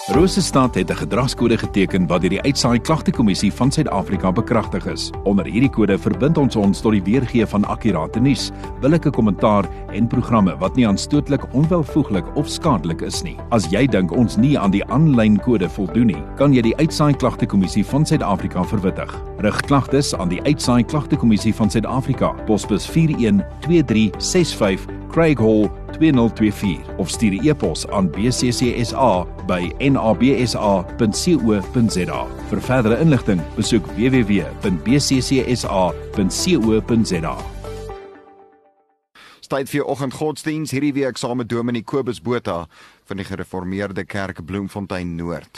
Rosestad het 'n gedragskode geteken wat deur die Uitsaai Klagtekommissie van Suid-Afrika bekragtig is. Onder hierdie kode verbind ons tot die weergee van akkurate nuus, billike kommentaar en programme wat nie aanstootlik, onwelvoeglik of skadelik is nie. As jy dink ons nie aan die aanlyn kode voldoen nie, kan jy die Uitsaai Klagtekommissie van Suid-Afrika verwittig. Rig klagtes aan die Uitsaai Klagtekommissie van Suid-Afrika, posbus 412365 Craig Hall 2024 of stuur 'n e-pos aan bccsa@nabsa.co.za. Vir verdere inligting, besoek www.bccsa.co.za. Tyd vir oggendgodsdiens hierdie week saam met Dominee Kobus Botha van die Gereformeerde Kerk Bloemfontein Noord.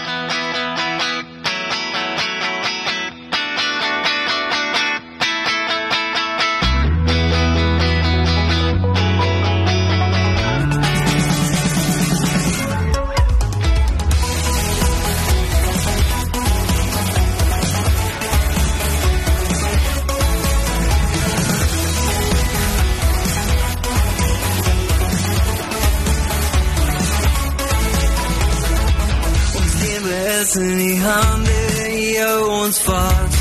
In die hande jou ons vas.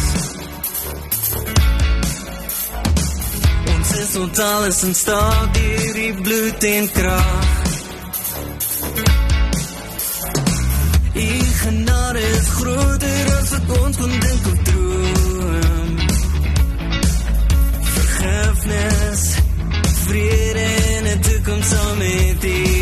Ons is tot alles in staat deur die bloed en krag. Die genade is groter as wat ons kon dink of droom. Vergifnis, vrede en 'n toekoms saam met U.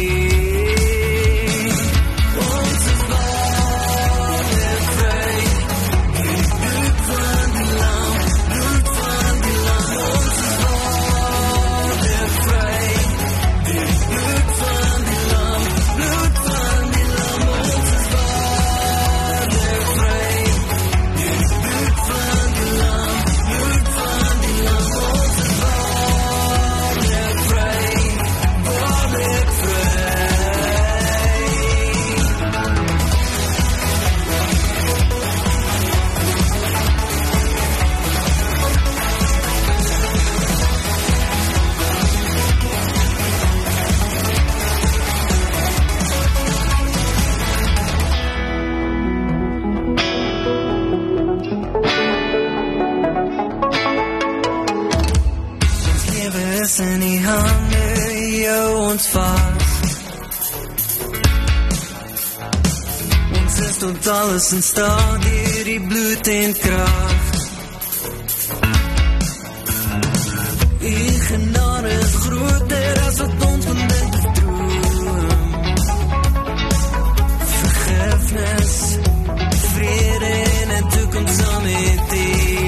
In die hande jou ons vas. Ons is tot alles in staat deur die bloed en krag. Die genade is groter as wat ons kon dink of droom. Vergifnis, vrede en 'n toekoms saam met U.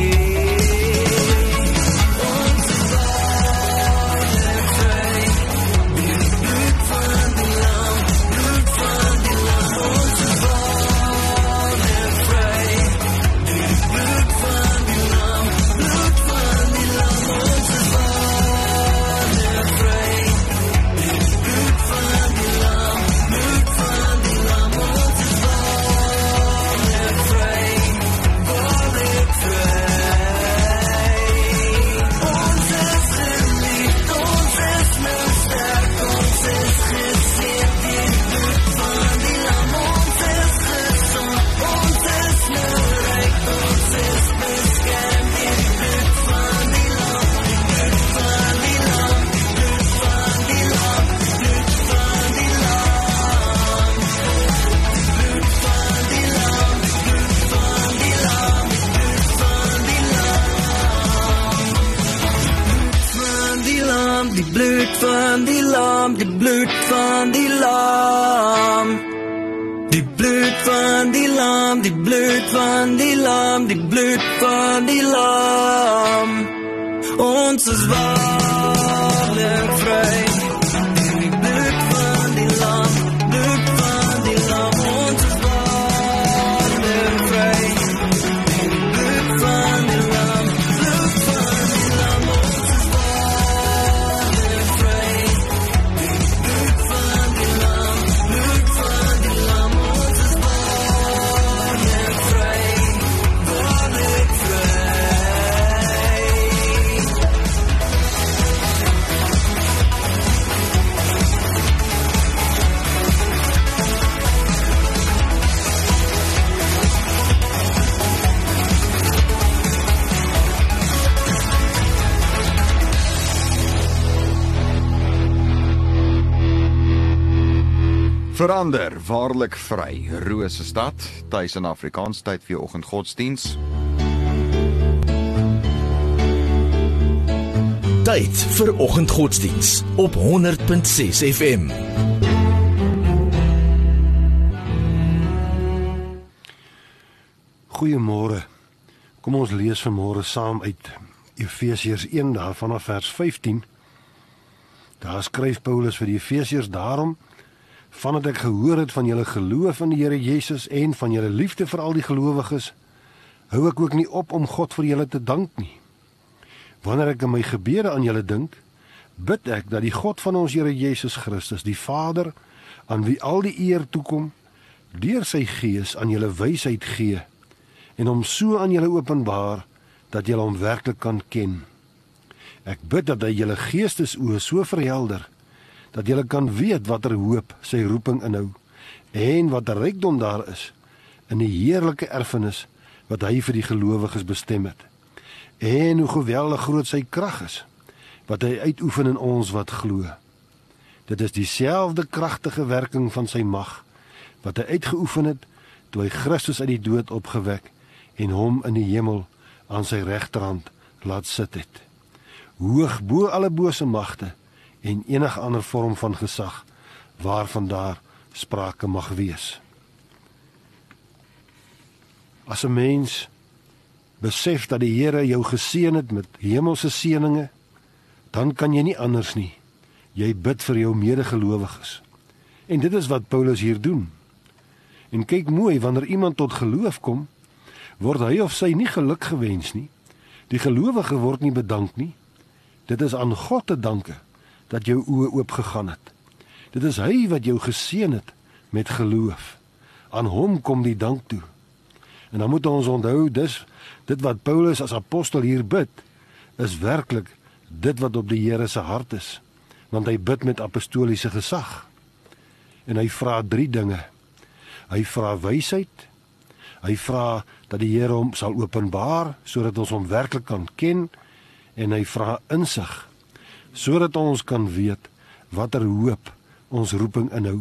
Die bloed van die lam, die bloed van die lam. Die bloed van die lam, die bloed van die lam, die bloed van die lam. Ons is waarlik vry. Die bloed van die lam, bloed van die lam. Ons is waarlik vry. Die bloed van die lam, bloed van die lam. Ons is waarlik vry. Die bloed van die lam, bloed van die lam. Ons is waarlik vry. Waarlik vry. Verander, waarlik vry. Rose stad, tuis in Afrikaans tyd vir oggendgodsdiens. Tyd vir oggendgodsdiens op 100.6 FM. Goeiemôre. Kom ons lees vanmôre saam uit Efesiërs 1 daar vanaf vers 15. Daar skryf Paulus vir die Efesiërs: daarom, vandat ek gehoor het van julle geloof in die Here Jesus en van julle liefde vir al die gelowiges, hou ek ook nie op om God vir julle te dank nie. Wanneer ek in my gebede aan julle dink, bid ek dat die God van ons Here Jesus Christus, die Vader, aan wie al die eer toekom, deur sy Gees aan julle wysheid gee en hom so aan julle openbaar dat julle hom werklik kan ken. Ek bid dat hy julle geestesoë so verhelder dat julle kan weet watter hoop sy roeping inhou en watter rykdom daar is in die heerlike erfenis wat hy vir die gelowiges bestem het. En hoe geweldig groot sy krag is wat hy uitoefen in ons wat glo. Dit is dieselfde kragtige werking van sy mag wat hy uitgeoefen het toe hy Christus uit die dood opgewek en hom in die hemel aan sy regterhand laat sit het. Hoog bo alle bose magte en enige ander vorm van gesag waarvan daar sprake mag wees. As 'n mens besef dat die Here jou geseën het met hemelse seëninge, dan kan jy nie anders nie. Jy bid vir jou medegelowiges. En dit is wat Paulus hier doen. En kyk mooi, wanneer iemand tot geloof kom, word hy of sy nie geluk gewens nie. Die gelowige word nie bedank nie. Dit is aan God te danke dat jou oë oopgegaan het. Dit is hy wat jou geseën het met geloof. Aan hom kom die dank toe. En dan moet ons onthou, dit wat Paulus as apostel hier bid, is werklik dit wat op die Here se hart is, want hy bid met apostoliese gesag. En hy vra 3 dinge. Hy vra wysheid, hy vra dat die Here hom sal openbaar, sodat ons hom werklik kan ken, en hy vra insig, sodat ons kan weet watter hoop ons roeping inhou.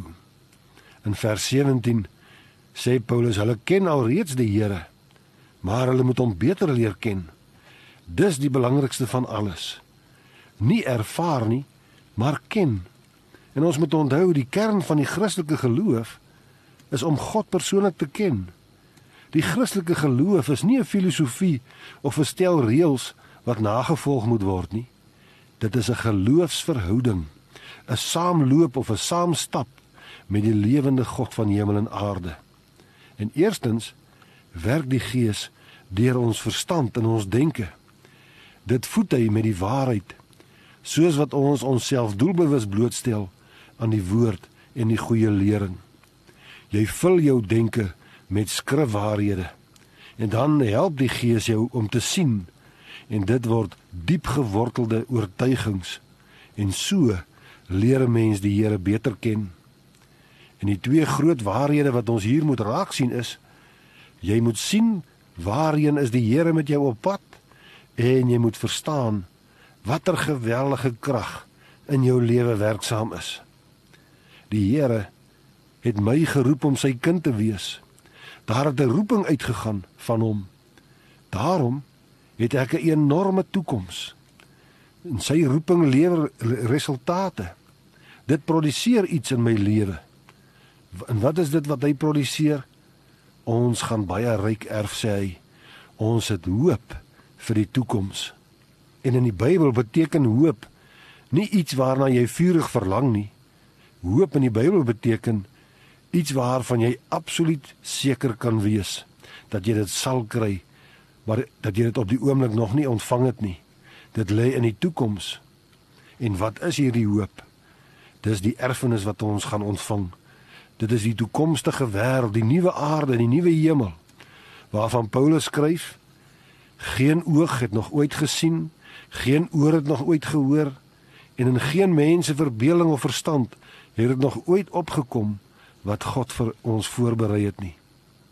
In vers 17 sê Paulus, hulle ken alreeds die Here, maar hulle moet hom beter leer ken. Dis die belangrikste van alles. Nie ervaar nie, maar ken. En ons moet onthou, die kern van die Christelike geloof is om God persoonlik te ken. Die Christelike geloof is nie 'n filosofie of 'n stel reëls wat nagevolg moet word nie. Dit is 'n geloofsverhouding, 'n saamloop of 'n saamstap met die lewende God van hemel en aarde. En eerstens werk die Gees deur ons verstand en ons denke. Dit voed hy met die waarheid, soos wat ons onsself doelbewus blootstel aan die woord en die goeie lering. Jy vul jou denke met skrifwaarhede en dan help die Gees jou om te sien, en dit word diep gewortelde oortuigings, en so leer 'n mens die Here beter ken. En die 2 groot waarhede wat ons hier moet raak sien is, jy moet sien waarheen is die Here met jou op pad, en jy moet verstaan watter geweldige krag in jou lewe werksaam is. Die Here het my geroep om sy kind te wees. Daar het 'n roeping uitgegaan van hom. Daarom het ek 'n enorme toekoms. En sy roeping lewer resultate. Dit produseer iets in my lewe. En wat is dit wat hy produseer? Ons gaan baie ryk erf, sê hy. Ons het hoop vir die toekoms. En in die Bybel beteken hoop nie iets waarna jy vurig verlang nie. Hoop in die Bybel beteken iets waarvan jy absoluut seker kan wees dat jy dit sal kry, maar dat jy dit op die oomblik nog nie ontvang het nie. Dit lê in die toekoms. En wat is hierdie hoop? Dis die erfenis wat ons gaan ontvang. Dit is die toekomstige wêreld, die nuwe aarde, die nuwe hemel, waarvan Paulus skryf, geen oog het nog ooit gesien, geen oor het nog ooit gehoor, en in geen mens se verbeelding of verstand het dit nog ooit opgekom wat God vir ons voorberei het nie.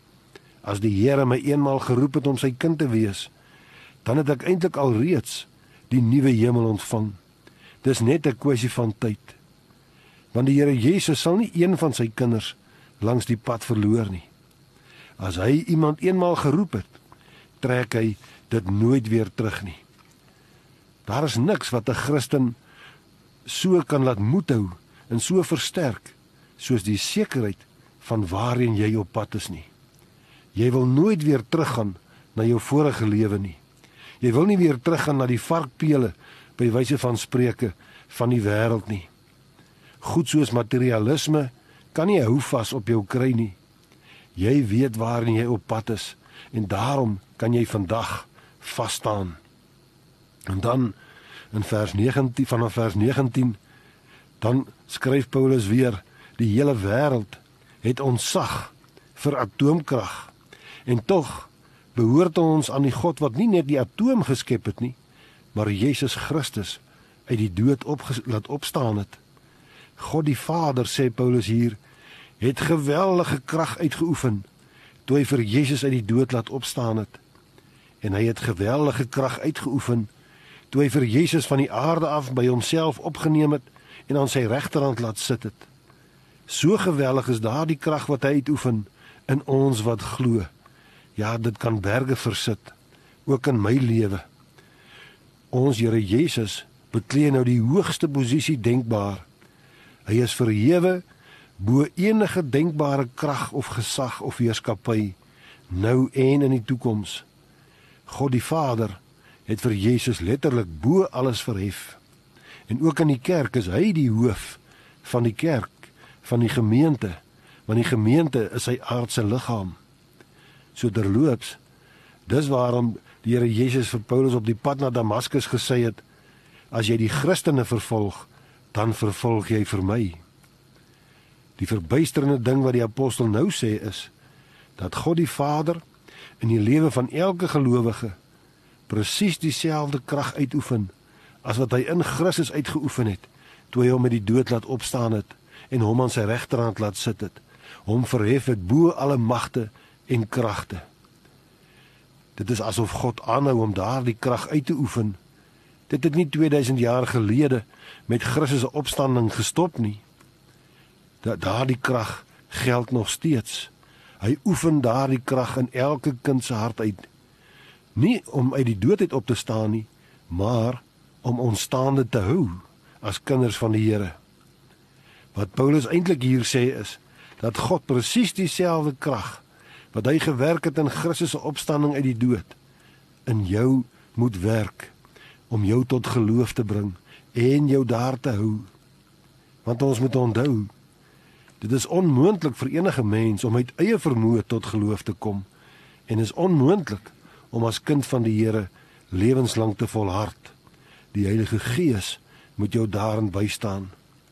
As die Here my eenmaal geroep het om sy kind te wees, dan het ek eintlik alreeds die nuwe hemel ontvang. Dis net 'n kwessie van tyd. Want die Here Jesus sal nie een van sy kinders langs die pad verloor nie. As hy iemand eenmaal geroep het, trek hy dit nooit weer terug nie. Daar is niks wat 'n Christen so kan laat moed hou en so versterk, soos die sekerheid van waarheen jy op pad is nie. Jy wil nooit weer teruggaan na jou vorige lewe nie. Jy wil nie weer teruggaan na die varkpele, by wyse van spreuke, van die wêreld nie. Goed soos materialisme kan nie hou vas op jou kry nie. Jy weet waarin jy op pad is, en daarom kan jy vandag vas staan. En dan, in vers 19, vanaf vers 19, dan skryf Paulus weer, die hele wêreld het ontzag vir atoomkrag, en tog behoort ons aan die God wat nie net die atoom geskep het nie, maar Jesus Christus uit die dood laat opstaan het. God die Vader, sê Paulus hier, het geweldige krag uitgeoefen, toe hy vir Jesus uit die dood laat opstaan het. En hy het geweldige krag uitgeoefen, toe hy vir Jesus van die aarde af by homself opgeneem het, en aan sy regterhand laat sit het. So geweldig is daar die krag wat hy uitoefen, in ons wat glo. Ja, dit kan berge versit, ook in my lewe. Ons Here Jesus beklee nou die hoogste posisie denkbaar. Hy is verhewe bo enige denkbare krag of gesag of heerskappy, nou en in die toekoms. God die Vader het vir Jesus letterlik bo alles verhef. En ook in die kerk is hy die hoof van die kerk, van die gemeente, want die gemeente is sy aardse liggaam. So terloops, dis waarom die Here Jesus vir Paulus op die pad na Damaskus gesê het, as jy die Christene vervolg, dan vervolg jy vir my. Die verbuisterende ding wat die apostel nou sê is, dat God die Vader in die lewe van elke gelowige presies dieselfde krag uitoefen, as wat hy in Christus uitgeoefen het, toe hy hom met die dood laat opstaan het, en hom aan sy regterhand laat sit het, hom verhef het bo alle magte en kragte. Dit is asof God aanhou om daardie krag uit te oefen. Dit het nie 2000 jaar gelede met Christus se opstanding gestop nie. Daardie krag geld nog steeds. Hy oefen daardie krag in elke kind se hart uit. Nie om uit die dood uit op te staan nie, maar om ons staande te hou as kinders van die Here. Wat Paulus eintlik hier sê is, dat God presies dieselfde krag wat hy gewerk het in Christus se opstanding uit die dood, in jou moet werk, om jou tot geloof te bring, en jou daar te hou. Want ons moet onthou, dit is onmoontlik vir enige mens om uit eie vermoë tot geloof te kom, en is onmoontlik om as kind van die Here lewenslang te volhard. Die Heilige Gees moet jou daarin bystaan.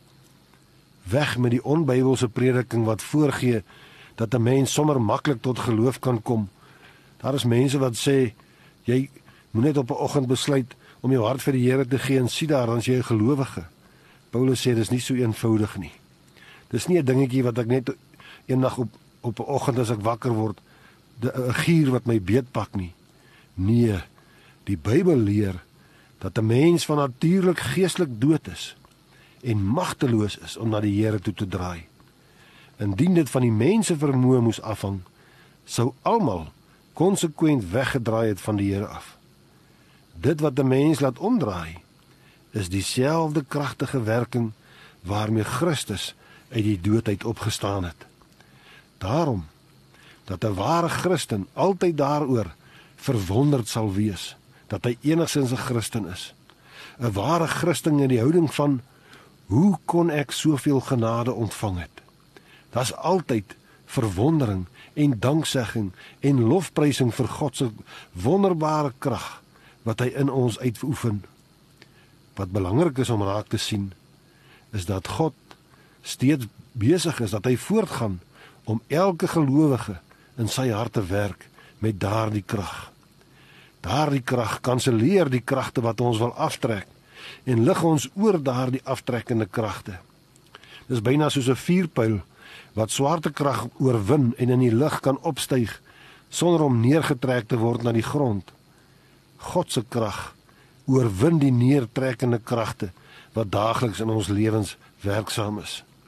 Weg met die onbybelse prediking wat voorgee dat 'n mens sommer maklik tot geloof kan kom. Daar is mense wat sê, jy moet net op 'n oggend besluit om jou hart vir die Here te gee en sien daar, dan is jy 'n gelowige. Paulus sê, dis nie so eenvoudig nie. Dis nie 'n dingetjie wat ek net eendag op 'n oggend as ek wakker word, 'n gier wat my beetpak nie. Nee, die Bybel leer dat 'n mens van natuurlik geestelik dood is en magteloos is om na die Here toe te draai. Indien dit van die mense vermoë moes afhang, sou almal konsekwent weggedraai het van die Here af. Dit wat 'n mens laat omdraai, is dieselfde kragtige werking waarmee Christus uit die dood uit opgestaan het. Daarom dat 'n ware Christen altyd daaroor verwonderd sal wees dat hy enigstens 'n Christen is. 'n Ware Christen in die houding van, hoe kon ek soveel genade ontvang het? Daar's altyd verwondering en danksegging en lofprysing vir God se wonderbare krag wat hy in ons uitoefen. Wat belangrik is om raak te sien, is dat God steeds besig is, dat hy voortgaan om elke gelowige in sy hart te werk met daardie krag. Daardie krag kanselleer die kragte wat ons wil aftrek en lig ons oor daardie aftrekkende kragte. Dis byna soos 'n vuurpyl wat swaartekrag oorwin en in die lug kan opstyg sonder om neergetrek te word na die grond. God se krag oorwin die neertrekkende kragte wat daagliks in ons lewens werksaam is.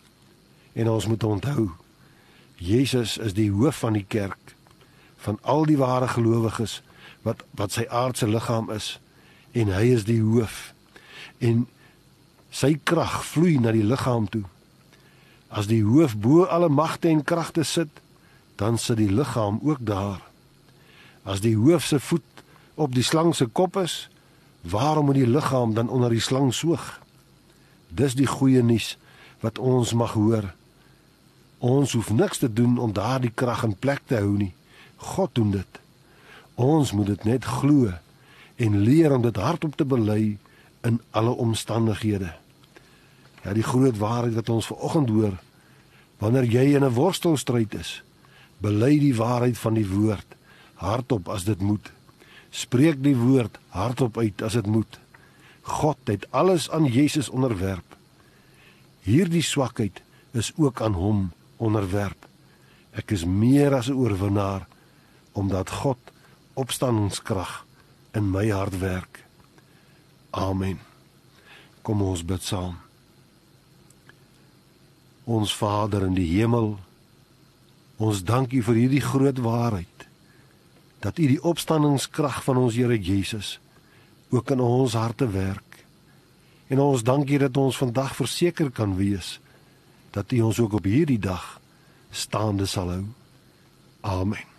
En ons moet onthou, Jesus is die hoof van die kerk, van al die ware gelowiges, wat sy aardse liggaam is, en hy is die hoof, en sy krag vloei na die liggaam toe. As die hoof bo alle magte en kragte sit, dan sit die liggaam ook daar. As die hoof se voet op die slang se kop is, waarom moet die liggaam dan onder die slang soog? Dis die goeie nuus wat ons mag hoor. Ons hoef niks te doen om daardie krag in plek te hou nie. God doen dit. Ons moet dit net glo en leer om dit hardop te bely in alle omstandighede. Ja, die groot waarheid wat ons vanoggend hoor, wanneer jy in 'n worstelstryd is, bely die waarheid van die woord hardop as dit moet. Spreek die woord hardop uit as dit moet. God het alles aan Jesus onderwerp. Hierdie swakheid is ook aan hom onderwerp. Ek is meer as 'n oorwinnaar, omdat God opstandingskrag in my hart werk. Amen. Kom ons bid saam. Ons Vader in die hemel, ons dank U vir hierdie groot waarheid, dat U die opstandingskrag van ons Here Jesus ook in ons harte werk. En ons dank U dat ons vandag verseker kan wees, dat U ons ook op hierdie dag staande sal hou. Amen.